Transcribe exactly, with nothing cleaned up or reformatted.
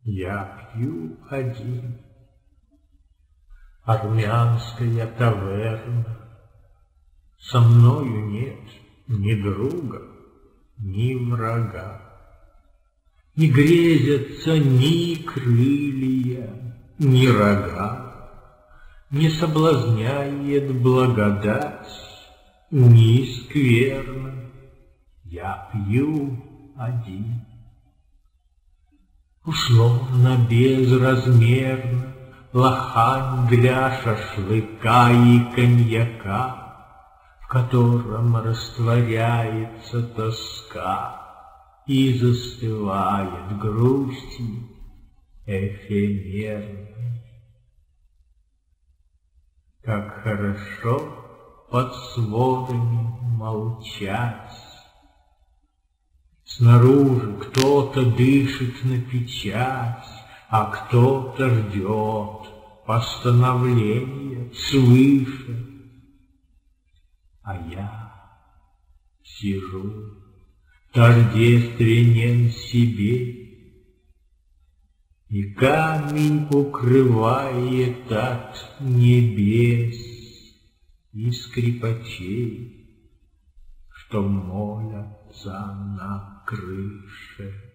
Я пью один. Армянская таверна. Со мною нет ни друга, ни врага. Не грезятся ни крылья, ни рога. Не соблазняет благодать, ни скверно. Я пью один. Условно безразмерно лохань для шашлыка и коньяка, в котором растворяется тоска и застывает грустью эфемерной. Как хорошо под сводами молчать. Снаружи кто-то дышит на печать, а кто-то ждет постановления свыше. А я сижу тождественен себе, и камень укрывает от небес и скрипачей, что молятся на крыше.